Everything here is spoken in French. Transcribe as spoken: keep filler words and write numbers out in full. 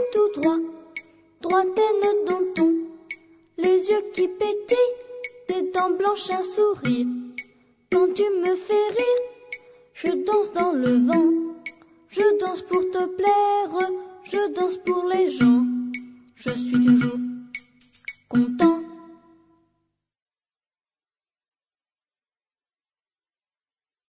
tout droit, droitaine dans ton, les yeux qui pétillent, des dents blanches, un sourire. Quand tu me fais rire, je danse dans le vent, je danse pour te plaire, je danse pour les gens. Je suis toujours